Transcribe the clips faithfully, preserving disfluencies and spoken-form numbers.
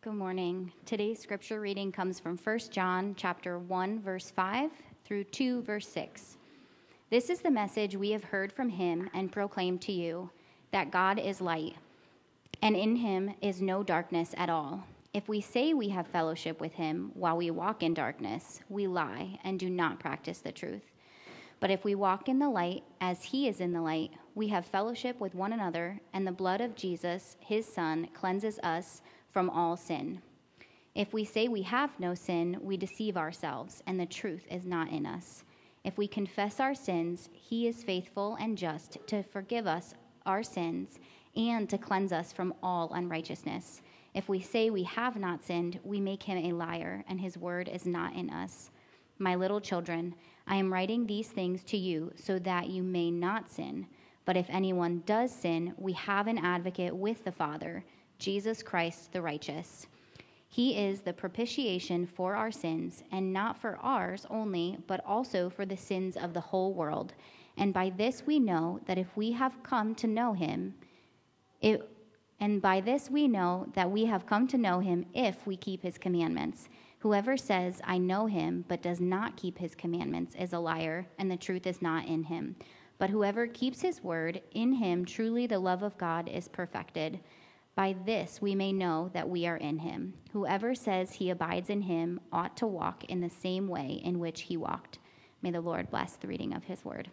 Good morning. Today's scripture reading comes from First John chapter one, verse five through two, verse six. This is the message we have heard from him and proclaimed to you, that God is light, and in him is no darkness at all. If we say we have fellowship with him while we walk in darkness, we lie and do not practice the truth. But if we walk in the light as he is in the light, we have fellowship with one another, and the blood of Jesus, his Son, cleanses us from all sin. If we say we have no sin, we deceive ourselves, and the truth is not in us. If we confess our sins, he is faithful and just to forgive us our sins and to cleanse us from all unrighteousness. If we say we have not sinned, we make him a liar, and his word is not in us. My little children, I am writing these things to you so that you may not sin. But if anyone does sin, we have an advocate with the Father, Jesus Christ the righteous. He is the propitiation for our sins, and not for ours only, but also for the sins of the whole world. And by this we know that if we have come to know him, it, and by this we know that we have come to know him if we keep his commandments. Whoever says, I know him, but does not keep his commandments is a liar, and the truth is not in him. But whoever keeps his word, in him truly the love of God is perfected. By this we may know that we are in him. Whoever says he abides in him ought to walk in the same way in which he walked. May the Lord bless the reading of his word.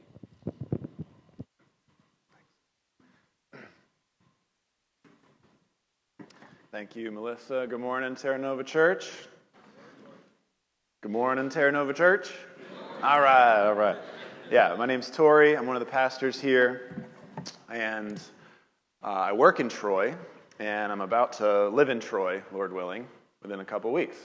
Thank you, Melissa. Good morning, Terra Nova Church. Good morning, Terra Nova Church. All right, all right. Yeah, my name's Tori. I'm one of the pastors here, and uh, I work in Troy, and I'm about to live in Troy, Lord willing, within a couple weeks.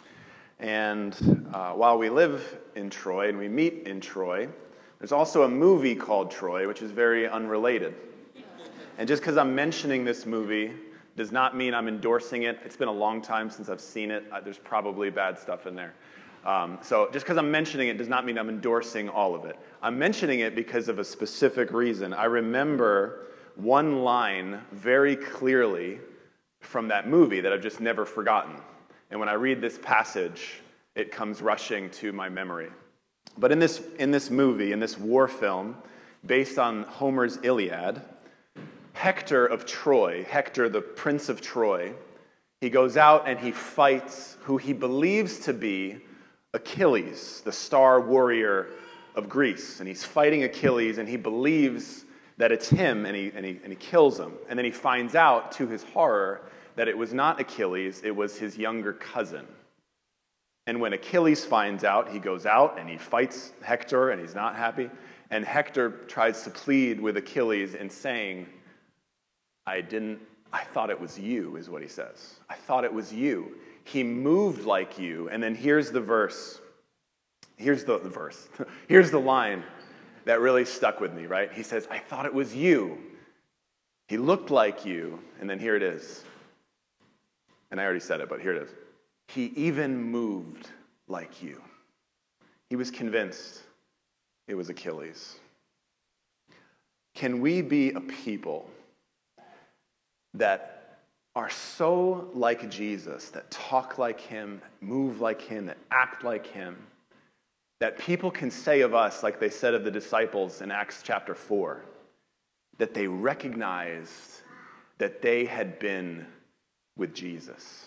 And uh, while we live in Troy and we meet in Troy, there's also a movie called Troy, which is very unrelated. And just because I'm mentioning this movie does not mean I'm endorsing it. It's been a long time since I've seen it. Uh, there's probably bad stuff in there. Um, so just because I'm mentioning it does not mean I'm endorsing all of it. I'm mentioning it because of a specific reason. I remember one line very clearly from that movie that I've just never forgotten. And when I read this passage, it comes rushing to my memory. But in this, in this movie, in this war film, based on Homer's Iliad, Hector of Troy, Hector the Prince of Troy, he goes out and he fights who he believes to be Achilles, the star warrior of Greece. And he's fighting Achilles, and he believes that it's him, and he, and he, and he kills him. And then he finds out, to his horror, that it was not Achilles, it was his younger cousin. And when Achilles finds out, he goes out and he fights Hector, and he's not happy. And Hector tries to plead with Achilles in saying, I didn't, I thought it was you, is what he says. I thought it was you. He moved like you. And then here's the verse. Here's the, the verse. Here's the line that really stuck with me, right? He says, I thought it was you. He looked like you. And then here it is. And I already said it, but here it is. He even moved like you. He was convinced it was Achilles. Can we be a people that are so like Jesus, that talk like him, that move like him, that act like him, that people can say of us, like they said of the disciples in Acts chapter four, that they recognized that they had been with Jesus.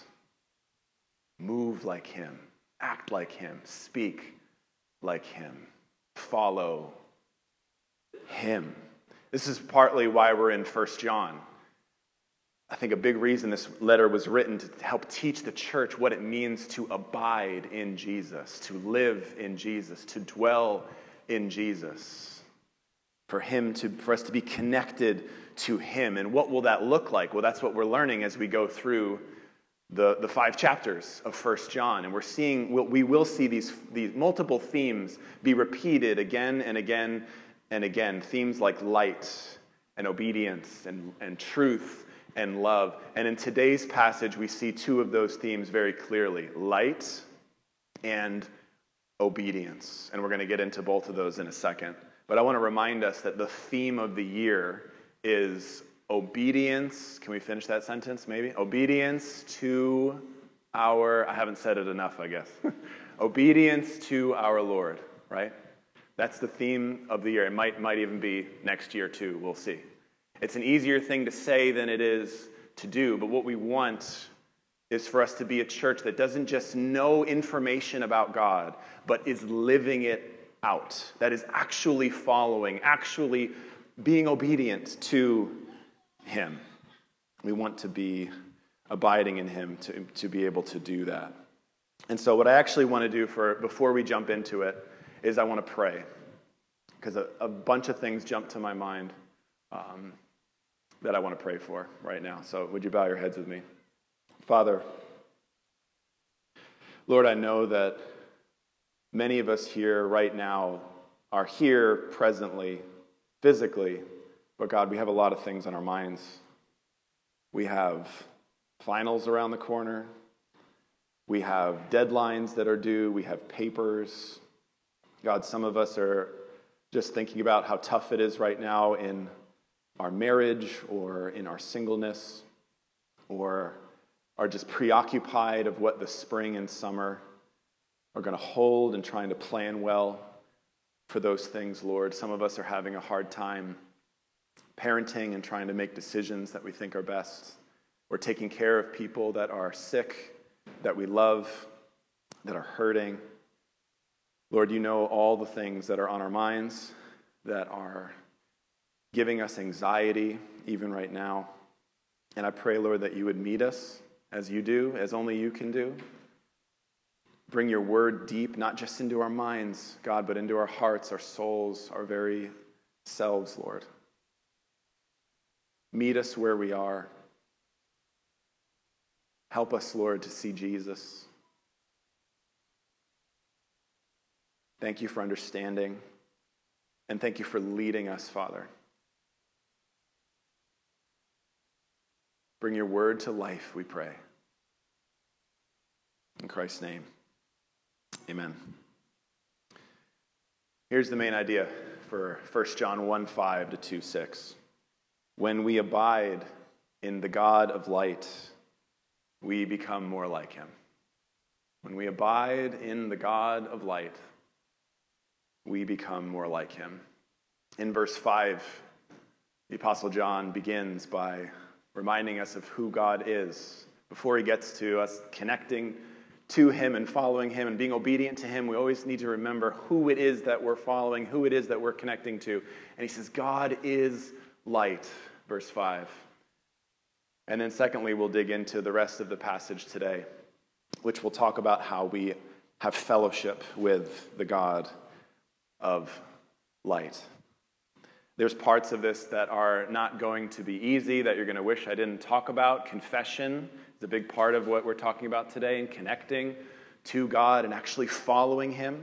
Move like him, act like him, speak like him, follow him. This is partly why we're in First John. I think a big reason this letter was written to help teach the church what it means to abide in Jesus, to live in Jesus, to dwell in Jesus, for him to, for us to be connected to him. And what will that look like? Well, that's what we're learning as we go through the, the five chapters of First John. And we're seeing, we will see these, these multiple themes be repeated again and again and again. Themes like light and obedience and, and truth and love. And in today's passage, we see two of those themes very clearly, light and obedience. And we're going to get into both of those in a second. But I want to remind us that the theme of the year is obedience. Can we finish that sentence, maybe? Obedience to our, I haven't said it enough, I guess, obedience to our Lord, right? That's the theme of the year. It might, might even be next year too, we'll see. It's an easier thing to say than it is to do, but what we want is for us to be a church that doesn't just know information about God, but is living it out, that is actually following, actually being obedient to Him. We want to be abiding in Him to, to be able to do that. And so what I actually want to do for before we jump into it is I want to pray, because a, a bunch of things jump to my mind um, that I want to pray for right now. So would you bow your heads with me? Father, Lord, I know that many of us here right now are here presently, physically, but God, we have a lot of things on our minds. We have finals around the corner. We have deadlines that are due. We have papers. God, some of us are just thinking about how tough it is right now in our marriage or in our singleness, or are just preoccupied of what the spring and summer are going to hold and trying to plan well for those things, Lord. Some of us are having a hard time parenting and trying to make decisions that we think are best. We're taking care of people that are sick, that we love, that are hurting. Lord, you know all the things that are on our minds, that are giving us anxiety even right now. And I pray, Lord, that you would meet us as you do, as only you can do. Bring your word deep, not just into our minds, God, but into our hearts, our souls, our very selves, Lord. Meet us where we are. Help us, Lord, to see Jesus. Thank you for understanding, and thank you for leading us, Father. Bring your word to life, we pray. In Christ's name, amen. Here's the main idea for First John one five to two six. When we abide in the God of light, we become more like him. When we abide in the God of light, we become more like him. In verse five, the Apostle John begins by reminding us of who God is. Before he gets to us connecting to him and following him and being obedient to him, we always need to remember who it is that we're following, who it is that we're connecting to. And he says, God is light, verse five. And then secondly, we'll dig into the rest of the passage today, which will talk about how we have fellowship with the God of light. There's parts of this that are not going to be easy, that you're going to wish I didn't talk about. Confession is a big part of what we're talking about today, and connecting to God and actually following him.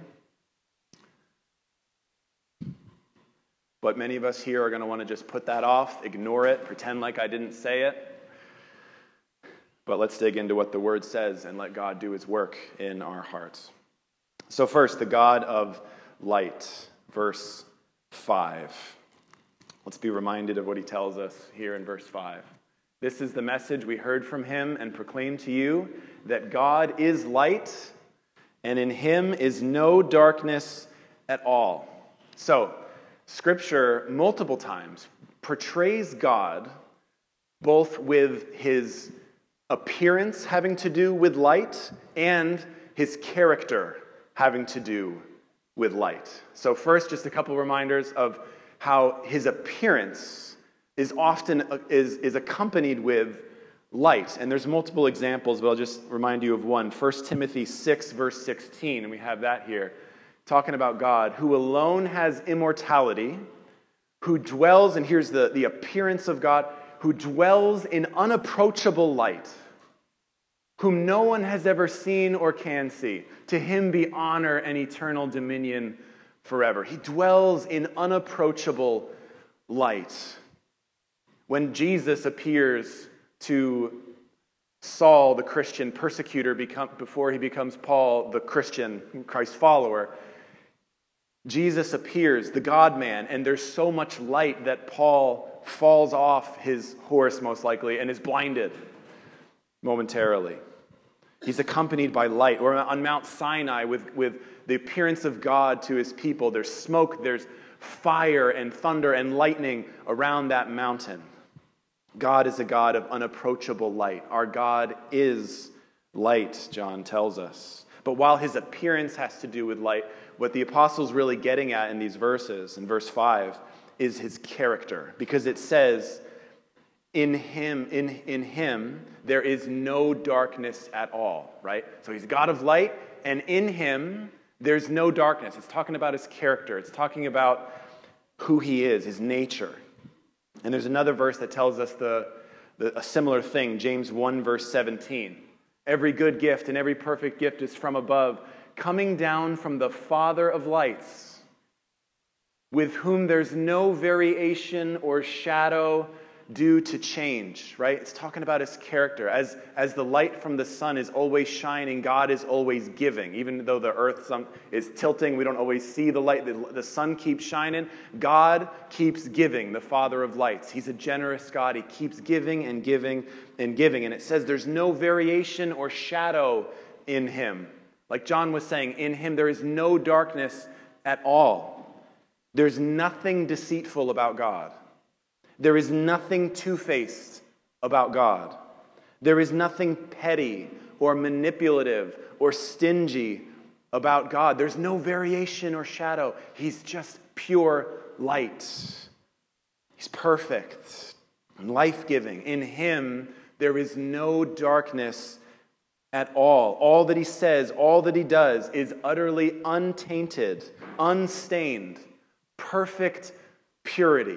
But many of us here are going to want to just put that off, ignore it, pretend like I didn't say it. But let's dig into what the word says and let God do his work in our hearts. So first, the God of light, verse five. Let's be reminded of what he tells us here in verse five. This is the message we heard from him and proclaim to you, that God is light, and in him is no darkness at all. So, Scripture multiple times portrays God both with his appearance having to do with light and his character having to do with light. So first, just a couple reminders of how his appearance is often is, is accompanied with light. And there's multiple examples, but I'll just remind you of one. First Timothy six, verse sixteen, and we have that here, talking about God, who alone has immortality, who dwells, and here's the, the appearance of God, who dwells in unapproachable light, whom no one has ever seen or can see. To him be honor and eternal dominion forever. He dwells in unapproachable light. When Jesus appears to Saul, the Christian persecutor, become, before he becomes Paul, the Christian, Christ follower, Jesus appears, the God-man, and there's so much light that Paul falls off his horse, most likely, and is blinded momentarily. He's accompanied by light. Or on Mount Sinai with, with the appearance of God to his people. There's smoke, there's fire and thunder and lightning around that mountain. God is a God of unapproachable light. Our God is light, John tells us. But while his appearance has to do with light, what the apostle's really getting at in these verses, in verse five, is his character. Because it says, in him, in, in him, there is no darkness at all, right? So he's God of light, and in him, there's no darkness. It's talking about his character. It's talking about who he is, his nature. And there's another verse that tells us the, the, a similar thing, James one, verse seventeen. Every good gift and every perfect gift is from above, coming down from the Father of lights, with whom there's no variation or shadow due to change, right? It's talking about his character. As, as the light from the sun is always shining, God is always giving. Even though the earth some, is tilting, we don't always see the light. The, the sun keeps shining. God keeps giving, the Father of lights. He's a generous God. He keeps giving and giving and giving. And it says there's no variation or shadow in him. Like John was saying, in him there is no darkness at all. There's nothing deceitful about God. There is nothing two-faced about God. There is nothing petty or manipulative or stingy about God. There's no variation or shadow. He's just pure light. He's perfect and life-giving. In him, there is no darkness at all. All that he says, all that he does is utterly untainted, unstained, perfect purity.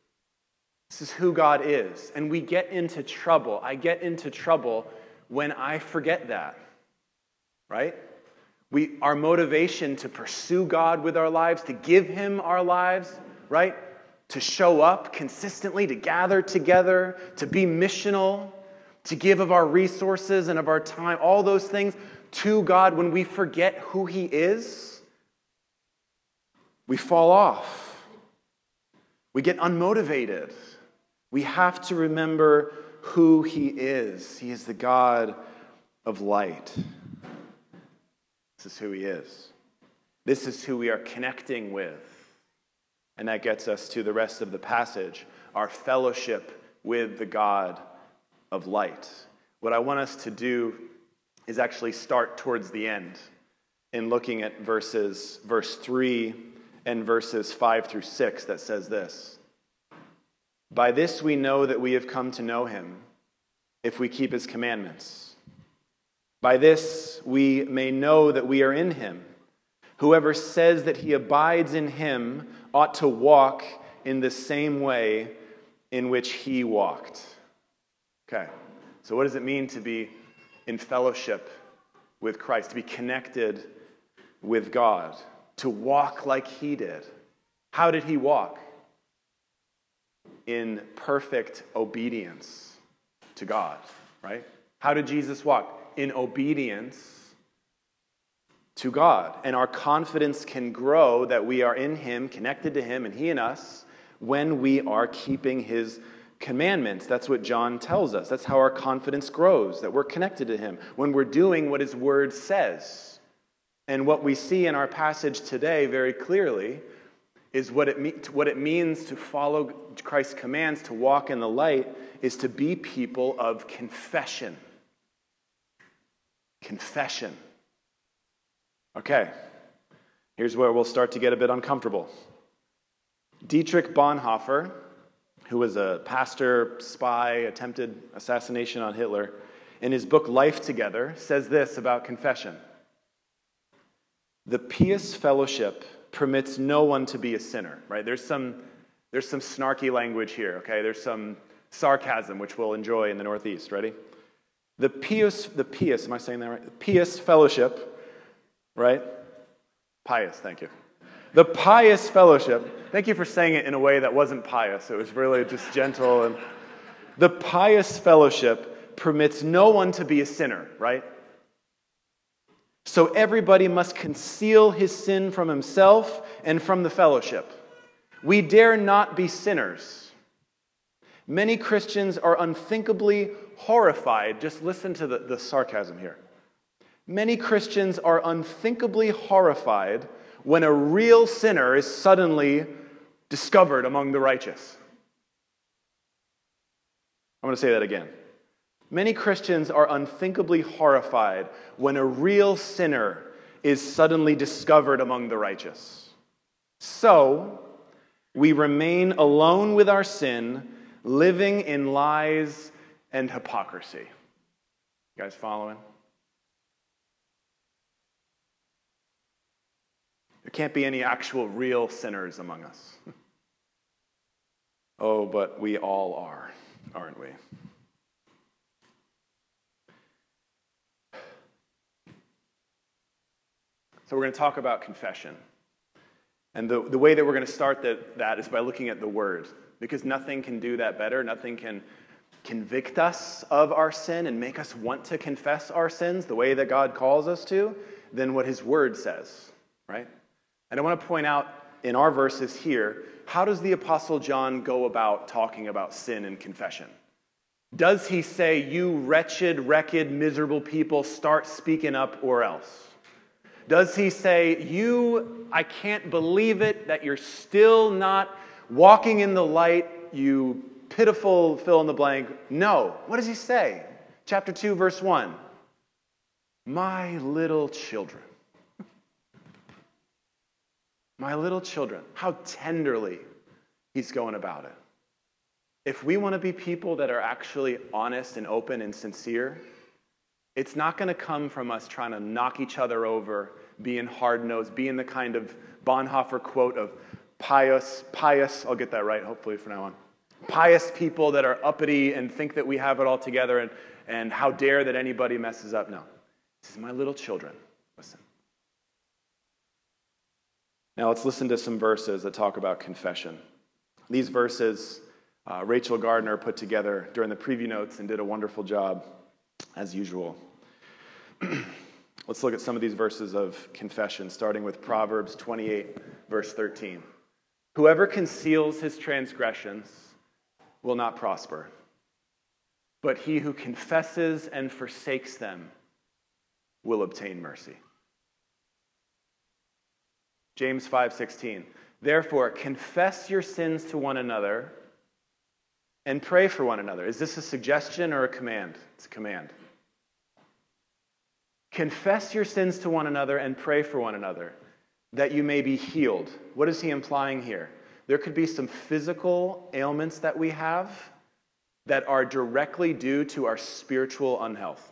This is who God is. And we get into trouble. I get into trouble when I forget that. Right? We, our motivation to pursue God with our lives, to give him our lives, right? To show up consistently, to gather together, to be missional, to give of our resources and of our time, all those things to God. When we forget who he is, we fall off. We get unmotivated. We have to remember who he is. He is the God of light. This is who he is. This is who we are connecting with. And that gets us to the rest of the passage, our fellowship with the God of light. What I want us to do is actually start towards the end in looking at verses, verse three and verses five through six that says this. By this we know that we have come to know him, if we keep his commandments. By this we may know that we are in him. Whoever says that he abides in him ought to walk in the same way in which he walked. Okay, so what does it mean to be in fellowship with Christ, to be connected with God, to walk like he did? How did he walk? In perfect obedience to God, right? How did Jesus walk? In obedience to God. And our confidence can grow that we are in him, connected to him, and he in us, when we are keeping his commandments. That's what John tells us. That's how our confidence grows, that we're connected to him, when we're doing what his word says. And what we see in our passage today very clearly is what it, me- what it means to follow Christ's commands, to walk in the light, is to be people of confession. Confession. Okay, here's where we'll start to get a bit uncomfortable. Dietrich Bonhoeffer, who was a pastor, spy, attempted assassination on Hitler, in his book Life Together, says this about confession. The pious fellowship permits no one to be a sinner, right? There's some there's some snarky language here, okay? There's some sarcasm, which we'll enjoy in the Northeast. Ready? The pious, the pious, am I saying that right? The pious fellowship, right? Pious, thank you. The pious fellowship, thank you for saying it in a way that wasn't pious. It was really just gentle. And the pious fellowship permits no one to be a sinner, right? So everybody must conceal his sin from himself and from the fellowship. We dare not be sinners. Many Christians are unthinkably horrified, just listen to the, the sarcasm here, Many Christians are unthinkably horrified when a real sinner is suddenly discovered among the righteous. I'm going to say that again. Many Christians are unthinkably horrified when a real sinner is suddenly discovered among the righteous. So, we remain alone with our sin, living in lies and hypocrisy. You guys following? There can't be any actual real sinners among us. Oh, but we all are, aren't we? So we're going to talk about confession. And the, the way that we're going to start that, that is by looking at the Word. Because nothing can do that better. Nothing can convict us of our sin and make us want to confess our sins the way that God calls us to than what His Word says, right? And I want to point out in our verses here, how does the Apostle John go about talking about sin and confession? Does he say, you wretched, wrecked, miserable people, start speaking up or else? Does he say, you, I can't believe it, that you're still not walking in the light, you pitiful fill in the blank? No. What does he say? Chapter two, verse one. My little children. My little children. How tenderly he's going about it. If we want to be people that are actually honest and open and sincere, it's not going to come from us trying to knock each other over, being hard-nosed, being the kind of Bonhoeffer quote of pious, pious, I'll get that right hopefully from now on, pious people that are uppity and think that we have it all together and, and how dare that anybody messes up. No. This is my little children. Listen. Now let's listen to some verses that talk about confession. These verses uh, Rachel Gardner put together during the preview notes and did a wonderful job, as usual. Let's look at some of these verses of confession, starting with Proverbs twenty-eight, verse thirteen. Whoever conceals his transgressions will not prosper, but he who confesses and forsakes them will obtain mercy. James five sixteen. Therefore, confess your sins to one another and pray for one another. Is this a suggestion or a command? It's a command. Confess your sins to one another and pray for one another, that you may be healed. What is he implying here? There could be some physical ailments that we have that are directly due to our spiritual unhealth.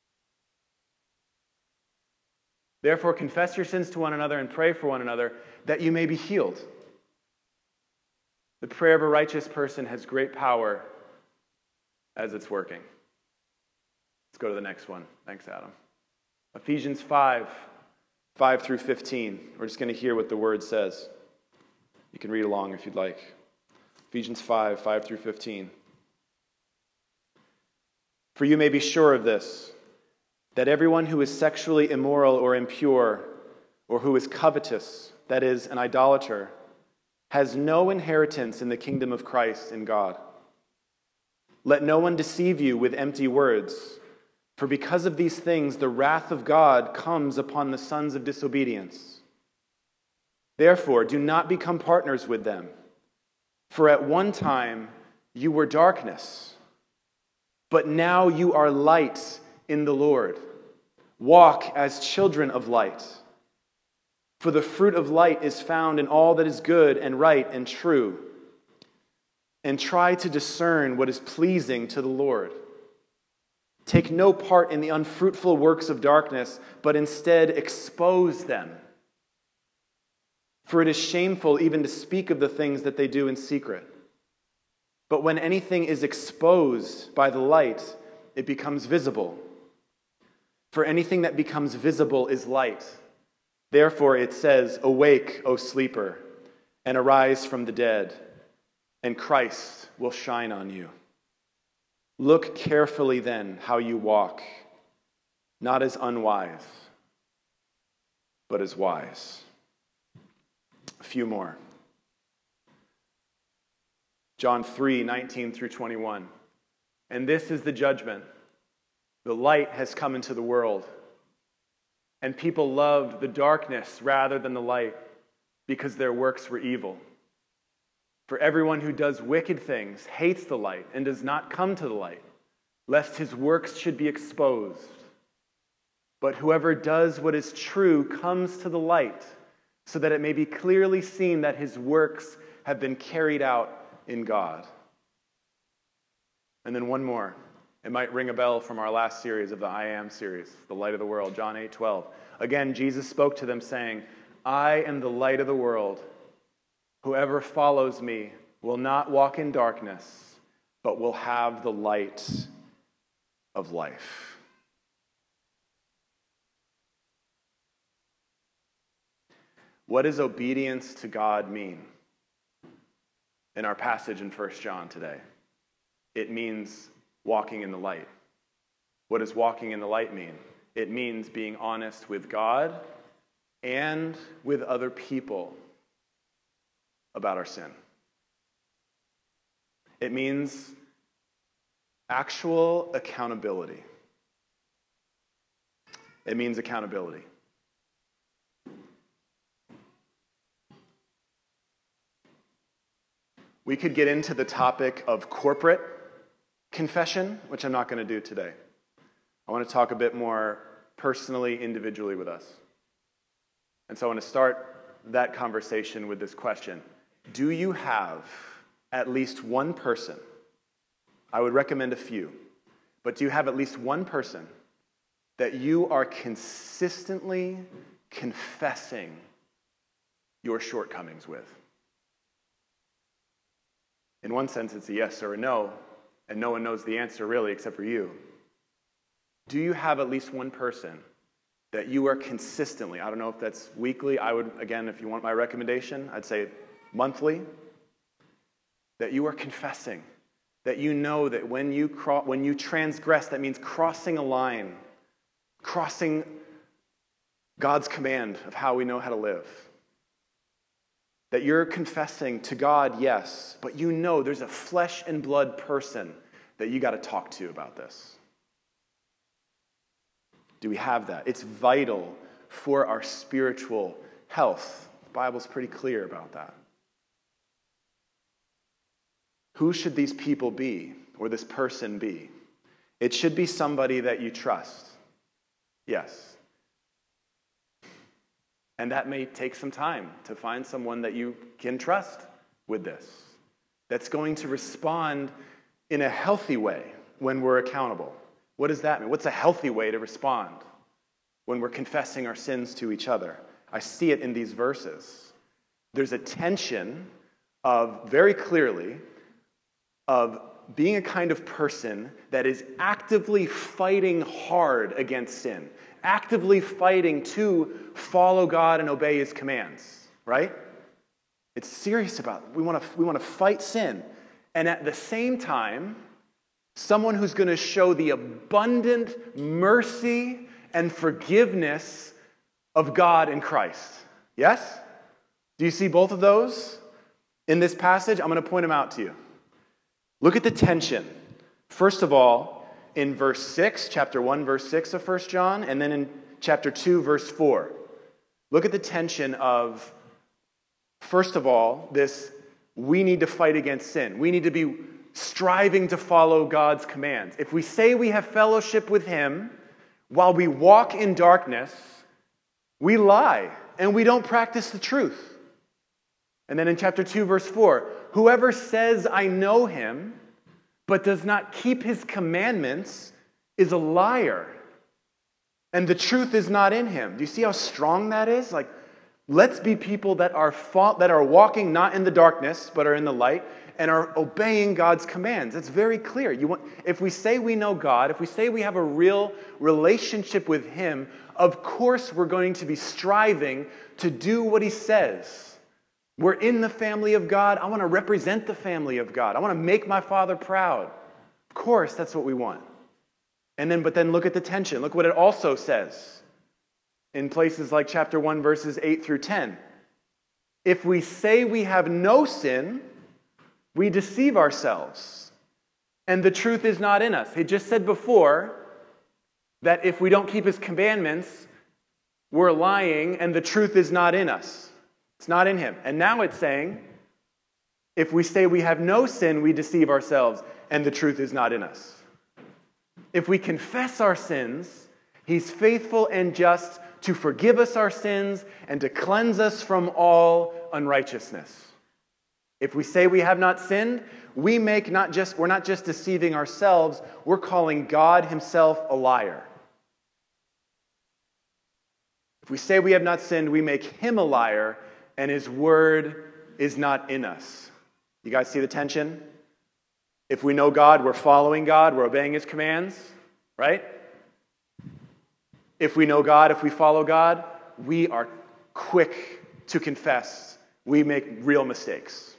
Therefore, confess your sins to one another and pray for one another, that you may be healed. The prayer of a righteous person has great power as it's working. Let's go to the next one. Thanks, Adam. Ephesians five, five through fifteen. We're just going to hear what the word says. You can read along if you'd like. Ephesians five, five through fifteen. For you may be sure of this, that everyone who is sexually immoral or impure, or who is covetous, that is, an idolater, has no inheritance in the kingdom of Christ and God. Let no one deceive you with empty words, for because of these things the wrath of God comes upon the sons of disobedience. Therefore, do not become partners with them, for at one time you were darkness, but now you are light in the Lord. Walk as children of light. For the fruit of light is found in all that is good and right and true. And try to discern what is pleasing to the Lord. Take no part in the unfruitful works of darkness, but instead expose them. For it is shameful even to speak of the things that they do in secret. But when anything is exposed by the light, it becomes visible. For anything that becomes visible is light. Therefore it says, awake, O sleeper, and arise from the dead, and Christ will shine on you. Look carefully then how you walk, not as unwise, but as wise. A few more. John three, nineteen through twenty-one. And this is the judgment. The light has come into the world, and people loved the darkness rather than the light because their works were evil. For everyone who does wicked things hates the light and does not come to the light, lest his works should be exposed. But whoever does what is true comes to the light, so that it may be clearly seen that his works have been carried out in God. And then one more. It might ring a bell from our last series of the I Am series, the light of the world, John eight twelve. Again, Jesus spoke to them saying, I am the light of the world. Whoever follows me will not walk in darkness, but will have the light of life. What does obedience to God mean in our passage in First John today? It means walking in the light. What does walking in the light mean? It means being honest with God and with other people about our sin. It means actual accountability. It means accountability. We could get into the topic of corporate confession, which I'm not going to do today. I want to talk a bit more personally, individually with us. And so I want to start that conversation with this question. Do you have at least one person? I would recommend a few. But do you have at least one person that you are consistently confessing your shortcomings with? In one sense, it's a yes or a no, and no one knows the answer really except for you. Do you have at least one person that you are consistently, I don't know if that's weekly, I would, again, if you want my recommendation, I'd say monthly, that you are confessing, that you know that when you cro- when you transgress, that means crossing a line, crossing God's command of how we know how to live. That you're confessing to God, yes, but you know there's a flesh and blood person that you got to talk to about this. Do we have that? It's vital for our spiritual health. The Bible's pretty clear about that. Who should these people be, or this person be? It should be somebody that you trust. Yes. And that may take some time to find someone that you can trust with this, that's going to respond in a healthy way when we're accountable. What does that mean? What's a healthy way to respond when we're confessing our sins to each other? I see it in these verses. There's a tension of, very clearly, of being a kind of person that is actively fighting hard against sin, actively fighting to follow God and obey his commands, right? It's serious about it. We want to we want to fight sin. And at the same time, someone who's going to show the abundant mercy and forgiveness of God in Christ. Yes? Do you see both of those in this passage? I'm going to point them out to you. Look at the tension. First of all, in verse six, chapter one, verse six of First John, and then in chapter two, verse four. Look at the tension of, first of all, this, we need to fight against sin. We need to be striving to follow God's commands. If we say we have fellowship with him while we walk in darkness, we lie and we don't practice the truth. And then in chapter two, verse four, whoever says I know him but does not keep his commandments is a liar, and the truth is not in him. Do you see how strong that is? Like, let's be people that are fa- that are walking not in the darkness, but are in the light, and are obeying God's commands. It's very clear. You want, if we say we know God, if we say we have a real relationship with him, of course we're going to be striving to do what he says. We're in the family of God. I want to represent the family of God. I want to make my Father proud. Of course, that's what we want. And then, but then look at the tension. Look what it also says in places like chapter one, verses eight through ten. If we say we have no sin, we deceive ourselves, and the truth is not in us. He just said before that if we don't keep his commandments, we're lying and the truth is not in us. It's not in him. And now it's saying, if we say we have no sin, we deceive ourselves and the truth is not in us. If we confess our sins, he's faithful and just to forgive us our sins and to cleanse us from all unrighteousness. If we say we have not sinned, we make not just, we're not just deceiving ourselves, we're calling God himself a liar. If we say we have not sinned, we make him a liar, and his word is not in us. You guys see the tension? If we know God, we're following God, we're obeying his commands, right? If we know God, if we follow God, we are quick to confess we make real mistakes.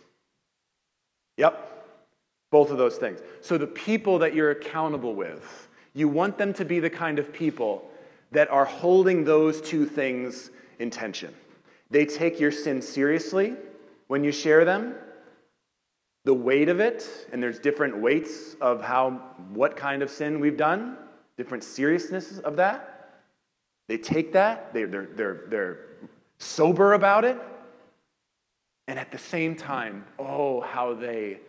Yep. Both of those things. So the people that you're accountable with, you want them to be the kind of people that are holding those two things in tension. They take your sin seriously when you share them, the weight of it, and there's different weights of how, what kind of sin we've done, different seriousness of that. They take that, they're, they're, they're, they're sober about it, and at the same time, oh, how they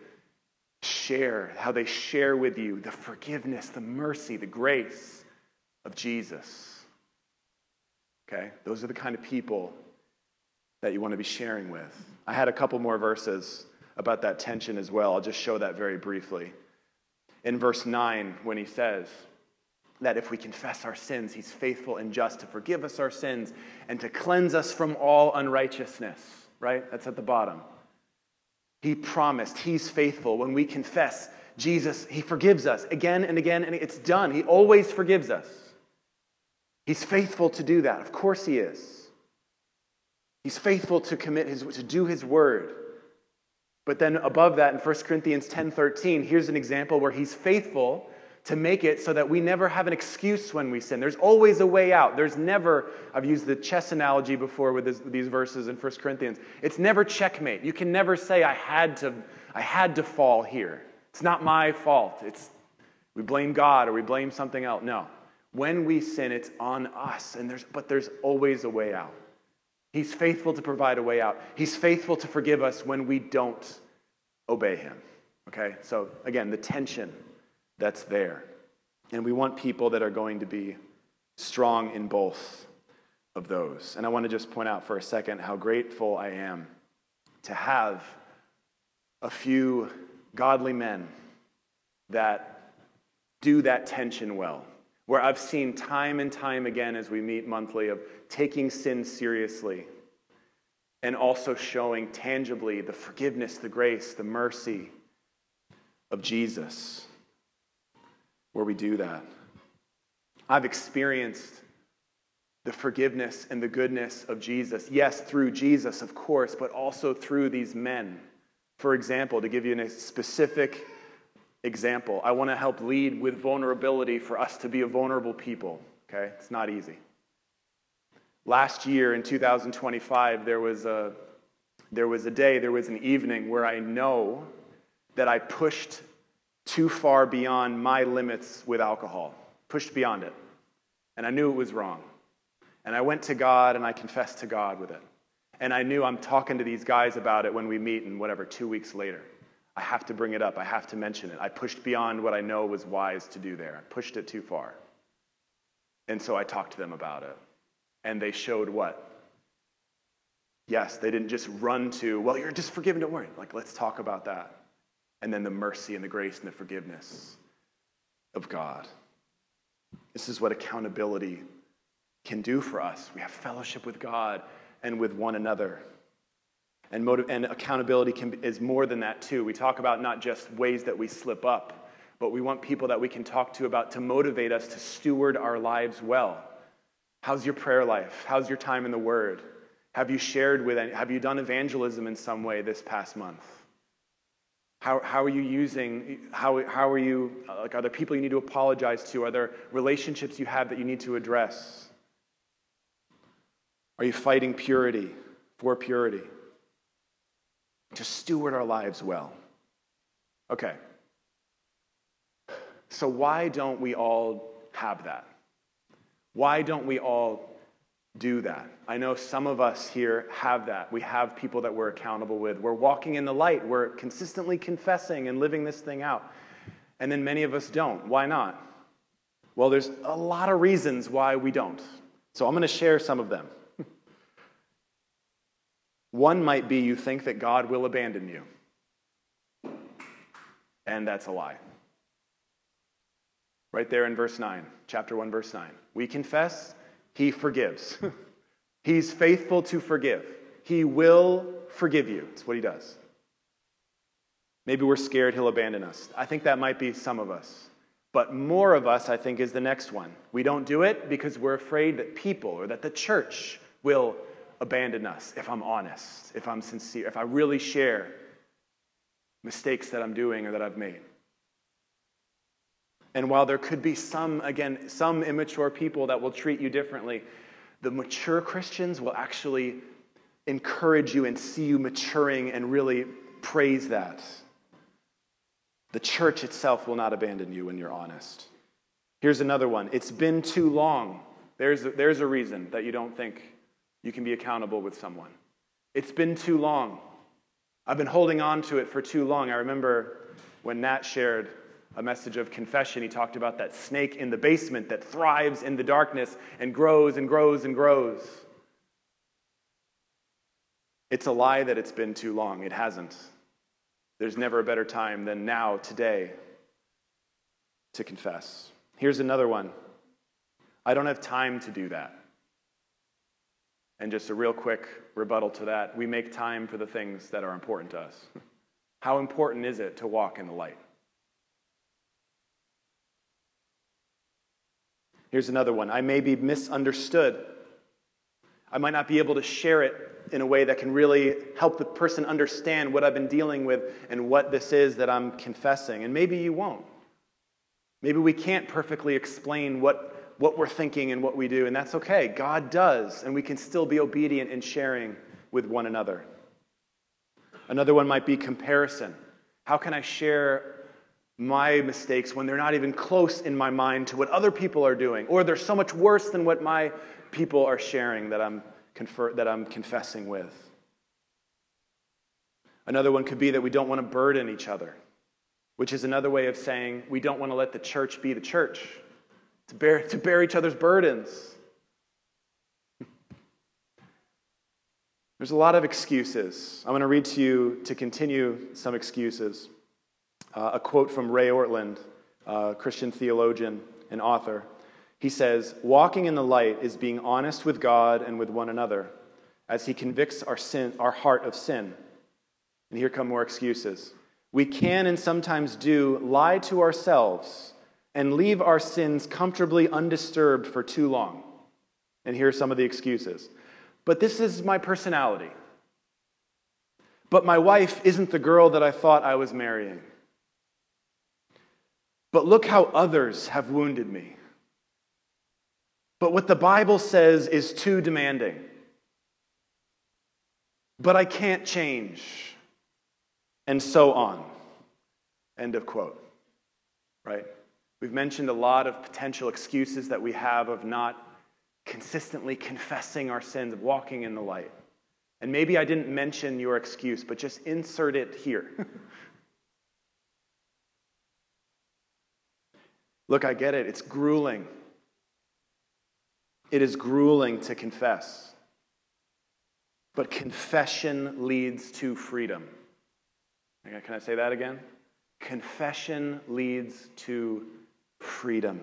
share, how they share with you the forgiveness, the mercy, the grace of Jesus. Okay? Those are the kind of people that you want to be sharing with. I had a couple more verses about that tension as well. I'll just show that very briefly. In verse nine, when he says that if we confess our sins, he's faithful and just to forgive us our sins and to cleanse us from all unrighteousness, right? That's at the bottom. He promised, he's faithful. When we confess Jesus, he forgives us again and again, and it's done. He always forgives us. He's faithful to do that. Of course he is. He's faithful to commit his, to do his word. But then above that in First Corinthians ten thirteen, here's an example where he's faithful to make it so that we never have an excuse when we sin. There's always a way out. There's never, I've used the chess analogy before with this, these verses in First Corinthians. It's never checkmate. You can never say, I had to, I had to fall here. It's not my fault. It's we blame God or we blame something else. No. When we sin, it's on us. And there's, but there's always a way out. He's faithful to provide a way out. He's faithful to forgive us when we don't obey him. Okay? So again, the tension that's there. And we want people that are going to be strong in both of those. And I want to just point out for a second how grateful I am to have a few godly men that do that tension well. Where I've seen time and time again as we meet monthly of taking sin seriously and also showing tangibly the forgiveness, the grace, the mercy of Jesus. Where we do that. I've experienced the forgiveness and the goodness of Jesus. Yes, through Jesus, of course, but also through these men. For example, to give you a specific example, I want to help lead with vulnerability for us to be a vulnerable people. Okay? It's not easy. Last year in two thousand twenty-five, there was a there was a day, there was an evening where I know that I pushed too far beyond my limits with alcohol. Pushed beyond it. And I knew it was wrong. And I went to God and I confessed to God with it. And I knew I'm talking to these guys about it when we meet in whatever, two weeks later. I have to bring it up. I have to mention it. I pushed beyond what I know was wise to do there. I pushed it too far. And so I talked to them about it. And they showed what? Yes, they didn't just run to, well, you're just forgiven, don't worry. Like, let's talk about that. And then the mercy and the grace and the forgiveness of God. This is what accountability can do for us. We have fellowship with God and with one another. And, motiv- and accountability can be, is more than that too. We talk about not just ways that we slip up, but we want people that we can talk to about to motivate us to steward our lives well. How's your prayer life? How's your time in the Word? Have you shared with, any, have you done evangelism in some way this past month? How, how are you using, how, how are you, like, are there people you need to apologize to? Are there relationships you have that you need to address? Are you fighting purity, for purity? To steward our lives well. Okay. So why don't we all have that? Why don't we all do that. I know some of us here have that. We have people that we're accountable with. We're walking in the light. We're consistently confessing and living this thing out. And then many of us don't. Why not? Well, there's a lot of reasons why we don't. So I'm going to share some of them. One might be you think that God will abandon you. And that's a lie. Right there in verse nine, chapter one, verse nine. We confess, he forgives. He's faithful to forgive. He will forgive you. That's what he does. Maybe we're scared he'll abandon us. I think that might be some of us. But more of us, I think, is the next one. We don't do it because we're afraid that people or that the church will abandon us, if I'm honest, if I'm sincere, if I really share mistakes that I'm doing or that I've made. And while there could be some, again, some immature people that will treat you differently, the mature Christians will actually encourage you and see you maturing and really praise that. The church itself will not abandon you when you're honest. Here's another one. It's been too long. There's a, there's a reason that you don't think you can be accountable with someone. It's been too long. I've been holding on to it for too long. I remember when Nat shared a message of confession, he talked about that snake in the basement that thrives in the darkness and grows and grows and grows. It's a lie that it's been too long. It hasn't. There's never a better time than now, today, to confess. Here's another one. I don't have time to do that. And just a real quick rebuttal to that, we make time for the things that are important to us. How important is it to walk in the light? Here's another one. I may be misunderstood. I might not be able to share it in a way that can really help the person understand what I've been dealing with and what this is that I'm confessing. And maybe you won't. Maybe we can't perfectly explain what what we're thinking and what we do, and that's okay. God does, and we can still be obedient in sharing with one another. Another one might be comparison. How can I share my mistakes when they're not even close in my mind to what other people are doing, or they're so much worse than what my people are sharing that I'm confer- that I'm confessing with? Another one could be that we don't want to burden each other, which is another way of saying we don't want to let the church be the church. To bear, to bear each other's burdens. There's a lot of excuses. I'm going to read to you, to continue some excuses, uh, a quote from Ray Ortland, a Christian theologian and author. He says, "Walking in the light is being honest with God and with one another as he convicts our sin, our heart of sin." And here come more excuses. We can and sometimes do lie to ourselves and leave our sins comfortably undisturbed for too long. And here are some of the excuses. But this is my personality. But my wife isn't the girl that I thought I was marrying. But look how others have wounded me. But what the Bible says is too demanding. But I can't change. And so on. End of quote. Right? We've mentioned a lot of potential excuses that we have of not consistently confessing our sins, of walking in the light. And maybe I didn't mention your excuse, but just insert it here. Look, I get it. It's grueling. It is grueling to confess. But confession leads to freedom. Can I say that again? Confession leads to freedom.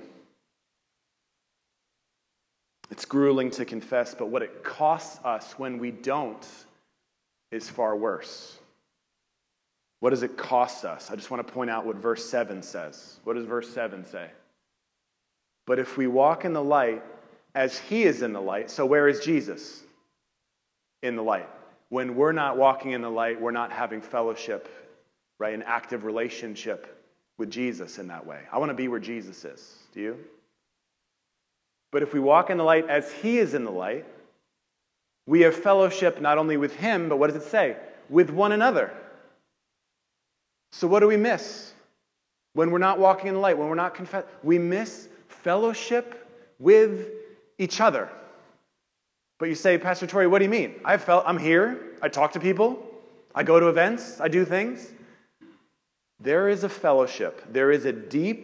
It's grueling to confess, but what it costs us when we don't is far worse. What does it cost us? I just want to point out what verse seven says. What does verse seven say? But if we walk in the light as he is in the light, so where is Jesus? In the light. When we're not walking in the light, we're not having fellowship, right? An active relationship with Jesus in that way. I want to be where Jesus is. Do you? But if we walk in the light as he is in the light, we have fellowship not only with him, but what does it say? With one another. So what do we miss when we're not walking in the light, when we're not confessing? We miss fellowship with each other. But you say, Pastor Torrey, what do you mean? I felt I'm here. I talk to people. I go to events. I do things. There is a fellowship. There is a deep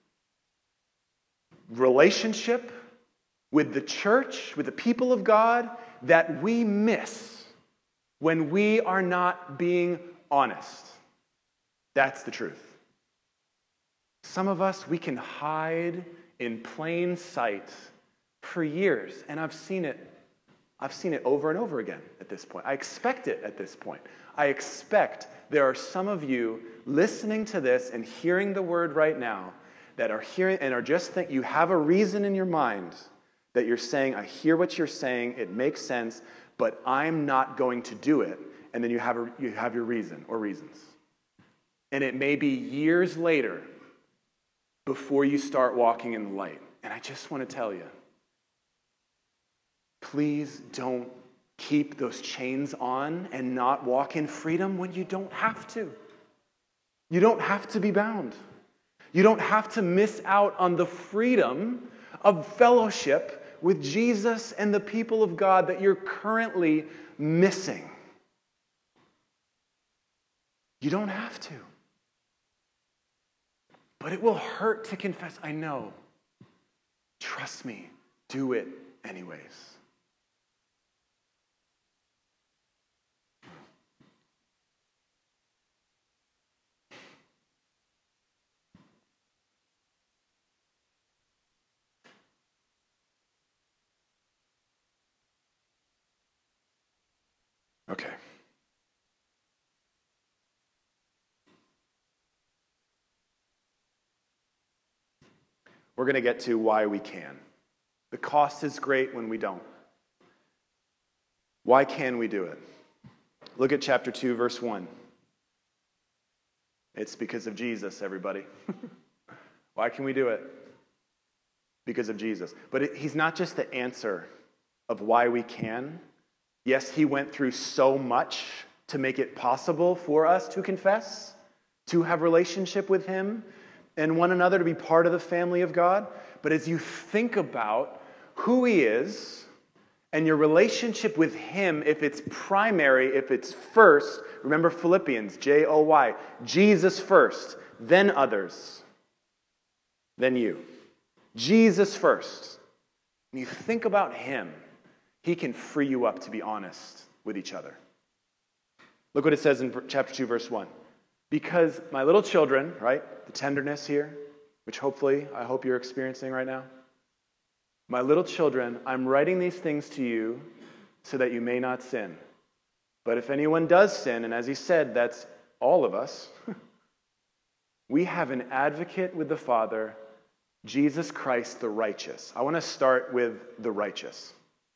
relationship with the church, with the people of God, that we miss when we are not being honest. That's the truth. Some of us, we can hide in plain sight for years, and I've seen it. I've seen it over and over again at this point. I expect it at this point. I expect there are some of you listening to this and hearing the word right now that are hearing and are just think you have a reason in your mind that you're saying, I hear what you're saying, it makes sense, but I'm not going to do it. And then you have a, you have your reason or reasons. And it may be years later before you start walking in the light. And I just want to tell you, please don't keep those chains on and not walk in freedom when you don't have to. You don't have to be bound. You don't have to miss out on the freedom of fellowship with Jesus and the people of God that you're currently missing. You don't have to. But it will hurt to confess. I know. Trust me. Do it anyways. Okay. We're going to get to why we can. The cost is great when we don't. Why can we do it? Look at chapter two, verse one. It's because of Jesus, everybody. Why can we do it? Because of Jesus. But it, he's not just the answer of why we can. Yes, he went through so much to make it possible for us to confess, to have relationship with him and one another, to be part of the family of God. But as you think about who he is and your relationship with him, if it's primary, if it's first, remember Philippians, J O Y, Jesus first, then others, then you. Jesus first. When you think about him, he can free you up to be honest with each other. Look what it says in chapter two, verse one. Because my little children, right, the tenderness here, which hopefully, I hope you're experiencing right now. My little children, I'm writing these things to you so that you may not sin. But if anyone does sin, and as he said, that's all of us, we have an advocate with the Father, Jesus Christ the righteous. I want to start with the righteous.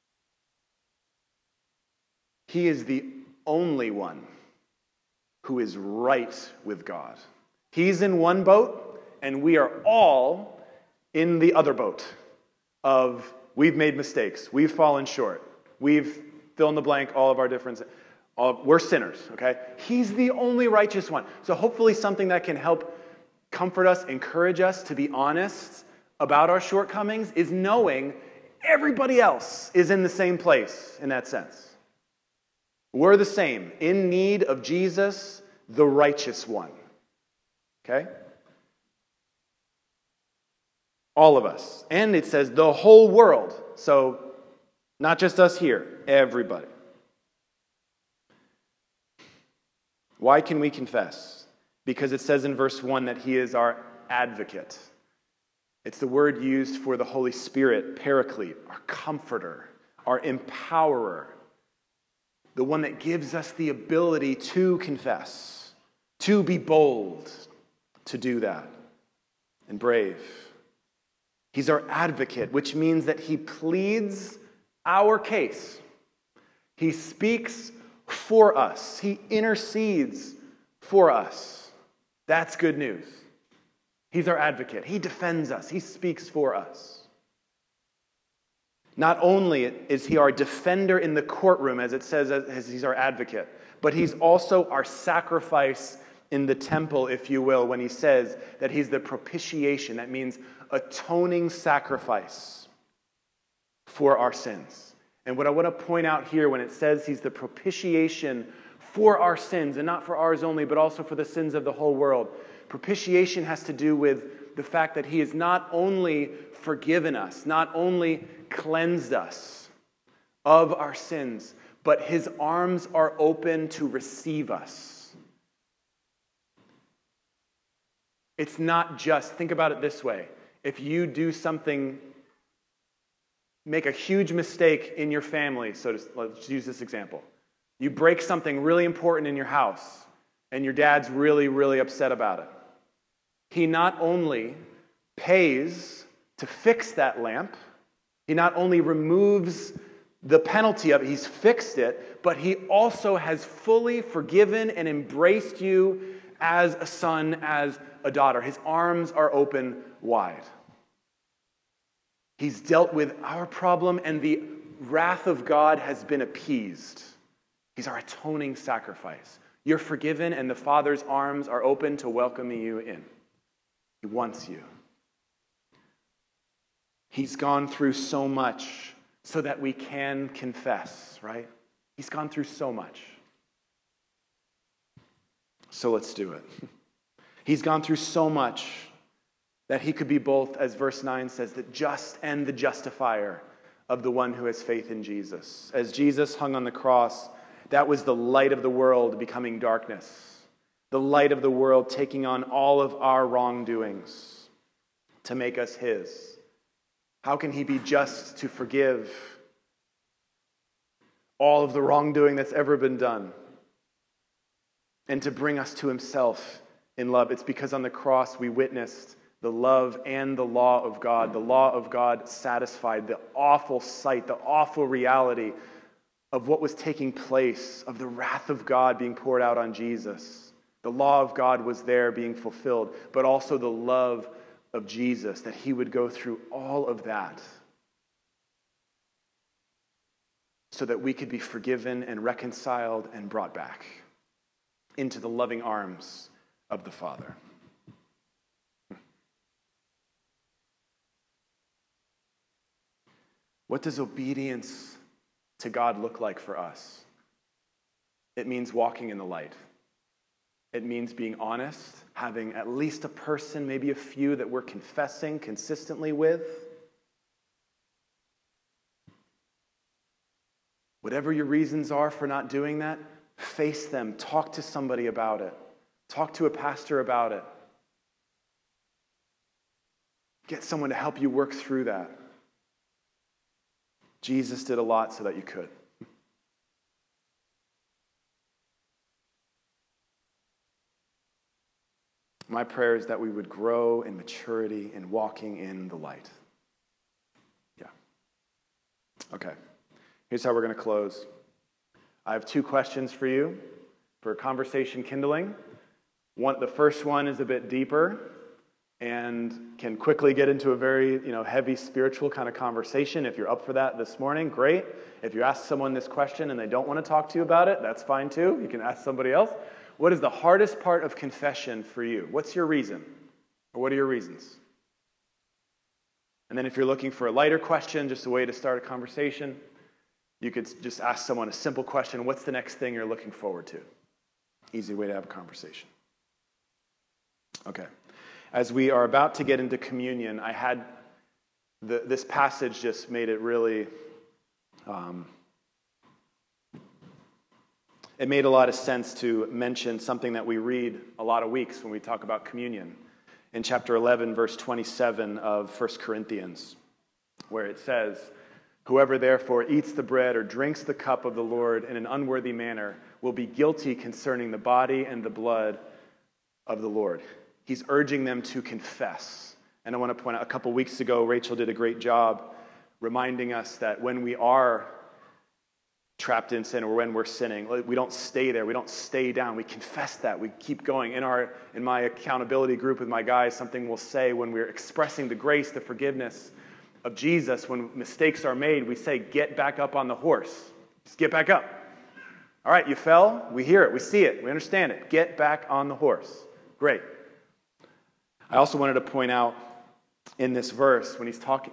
He is the only one who is right with God. He's in one boat, and we are all in the other boat of we've made mistakes, we've fallen short, we've fill in the blank, all of our difference. All, we're sinners, okay? He's the only righteous one. So hopefully something that can help comfort us, encourage us to be honest about our shortcomings is knowing everybody else is in the same place in that sense. We're the same, in need of Jesus, the righteous one. Okay? All of us. And it says the whole world. So, not just us here, everybody. Why can we confess? Because it says in verse one that he is our advocate. It's the word used for the Holy Spirit, paraclete, our comforter, our empowerer. The one that gives us the ability to confess, to be bold, to do that, and brave. He's our advocate, which means that he pleads our case. He speaks for us. He intercedes for us. That's good news. He's our advocate. He defends us. He speaks for us. Not only is he our defender in the courtroom, as it says, as he's our advocate, but he's also our sacrifice in the temple, if you will, when he says that he's the propitiation. That means atoning sacrifice for our sins. And what I want to point out here when it says he's the propitiation for our sins, and not for ours only, but also for the sins of the whole world. Propitiation has to do with the fact that he has not only forgiven us, not only cleansed us of our sins, but his arms are open to receive us. It's not just, think about it this way. If you do something, make a huge mistake in your family, so to, let's use this example. You break something really important in your house, and your dad's really, really upset about it. He not only pays to fix that lamp, he not only removes the penalty of it, he's fixed it, but he also has fully forgiven and embraced you as a son, as a daughter. His arms are open wide. He's dealt with our problem, and the wrath of God has been appeased. He's our atoning sacrifice. You're forgiven, and the Father's arms are open to welcoming you in. He wants you. He's gone through so much so that we can confess, right? He's gone through so much. So let's do it. He's gone through so much that he could be both, as verse nine says, the just and the justifier of the one who has faith in Jesus. As Jesus hung on the cross, that was the light of the world becoming darkness. The light of the world taking on all of our wrongdoings to make us his. How can he be just to forgive all of the wrongdoing that's ever been done and to bring us to himself in love? It's because on the cross we witnessed the love and the law of God. The law of God satisfied the awful sight, the awful reality of what was taking place, of the wrath of God being poured out on Jesus. The law of God was there being fulfilled, but also the love of Jesus, that he would go through all of that so that we could be forgiven and reconciled and brought back into the loving arms of the Father. What does obedience to God look like for us? It means walking in the light. It means being honest, having at least a person, maybe a few that we're confessing consistently with. Whatever your reasons are for not doing that, face them. Talk to somebody about it. Talk to a pastor about it. Get someone to help you work through that. Jesus did a lot so that you could. My prayer is that we would grow in maturity in walking in the light. Yeah. Okay. Here's how we're going to close. I have two questions for you for conversation kindling. One, the first one is a bit deeper and can quickly get into a very, you know, heavy spiritual kind of conversation. If you're up for that this morning, great. If you ask someone this question and they don't want to talk to you about it, that's fine too. You can ask somebody else. What is the hardest part of confession for you? What's your reason? Or what are your reasons? And then if you're looking for a lighter question, just a way to start a conversation, you could just ask someone a simple question. What's the next thing you're looking forward to? Easy way to have a conversation. Okay. As we are about to get into communion, I had the, this passage just made it really, um, it made a lot of sense to mention something that we read a lot of weeks when we talk about communion. In chapter eleven, verse twenty-seven of First Corinthians, where it says, "Whoever therefore eats the bread or drinks the cup of the Lord in an unworthy manner will be guilty concerning the body and the blood of the Lord." He's urging them to confess. And I want to point out, a couple weeks ago, Rachel did a great job reminding us that when we are trapped in sin or when we're sinning, we don't stay there. We don't stay down. We confess that. We keep going. In our in my accountability group with my guys, something we'll say when we're expressing the grace, the forgiveness of Jesus, when mistakes are made, we say, get back up on the horse. Just get back up. All right, you fell. We hear it. We see it. We understand it. Get back on the horse. Great. I also wanted to point out in this verse, when he's talking, he's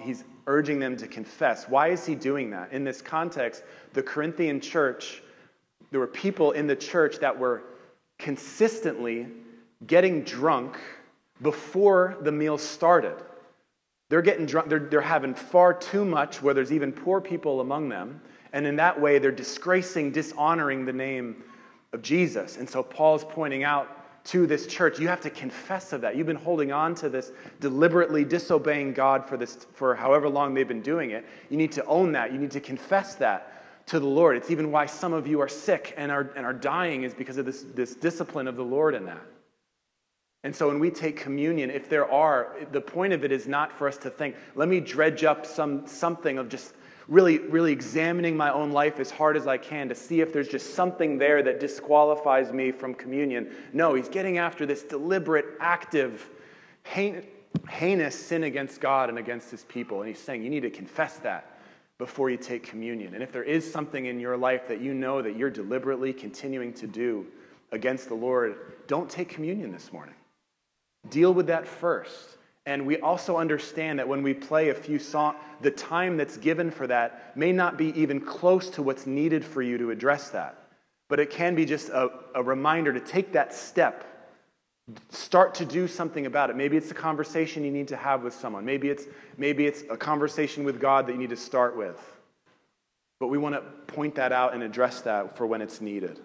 urging them to confess. Why is he doing that? In this context, the Corinthian church, there were people in the church that were consistently getting drunk before the meal started. They're getting drunk, they're, they're having far too much, where there's even poor people among them, and in that way they're disgracing, dishonoring the name of Jesus. And so Paul's pointing out to this church, you have to confess of that. You've been holding on to this, deliberately disobeying God for this for however long they've been doing it. You need to own that. You need to confess that to the Lord. It's even why some of you are sick and are and are dying, is because of this, this discipline of the Lord in that. And so when we take communion, if there are, the point of it is not for us to think, let me dredge up some something of just really, really examining my own life as hard as I can to see if there's just something there that disqualifies me from communion. No, he's getting after this deliberate, active, heinous sin against God and against his people. And he's saying you need to confess that before you take communion. And if there is something in your life that you know that you're deliberately continuing to do against the Lord, don't take communion this morning. Deal with that first. And we also understand that when we play a few songs, the time that's given for that may not be even close to what's needed for you to address that. But it can be just a, a reminder to take that step. Start to do something about it. Maybe it's a conversation you need to have with someone. Maybe it's, maybe it's a conversation with God that you need to start with. But we want to point that out and address that for when it's needed.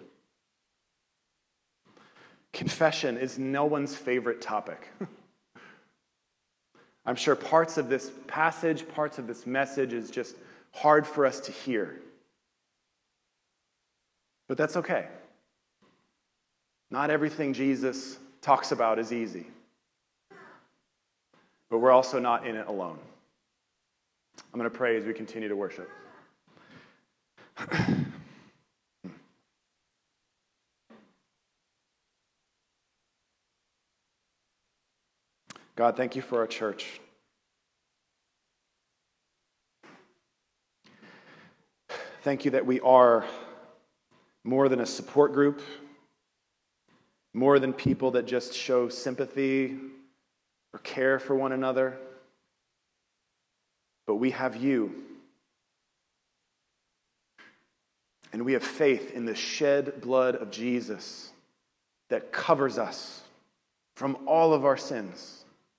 Confession is no one's favorite topic. I'm sure parts of this passage, parts of this message is just hard for us to hear. But that's okay. Not everything Jesus talks about is easy. But we're also not in it alone. I'm going to pray as we continue to worship. God, thank you for our church. Thank you that we are more than a support group, more than people that just show sympathy or care for one another, but we have you. And we have faith in the shed blood of Jesus that covers us from all of our sins,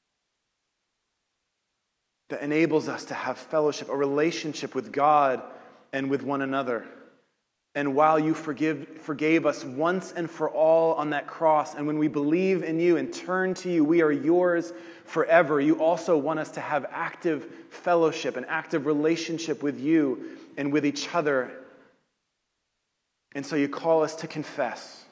that enables us to have fellowship, a relationship with God and with one another. And while you forgive, forgave us once and for all on that cross, and when we believe in you and turn to you, we are yours forever. You also want us to have active fellowship, an active relationship with you and with each other. And so you call us to confess,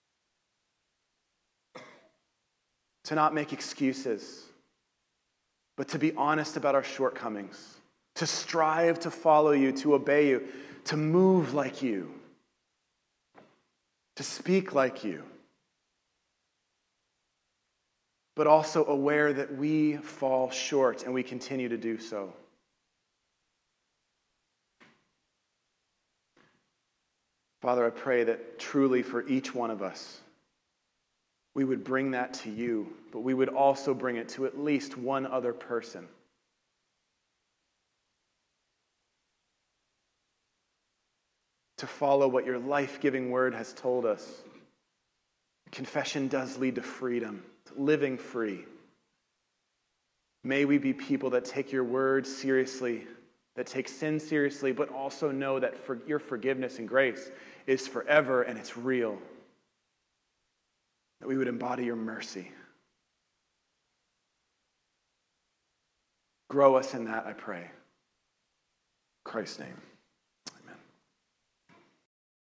to not make excuses, but to be honest about our shortcomings, to strive to follow you, to obey you, to move like you, to speak like you, but also aware that we fall short and we continue to do so. Father, I pray that truly for each one of us, we would bring that to you, but we would also bring it to at least one other person. To follow what your life-giving word has told us. Confession does lead to freedom, to living free. May we be people that take your word seriously, that take sin seriously, but also know that for your forgiveness and grace is forever and it's real. That we would embody your mercy. Grow us in that, I pray. In Christ's name.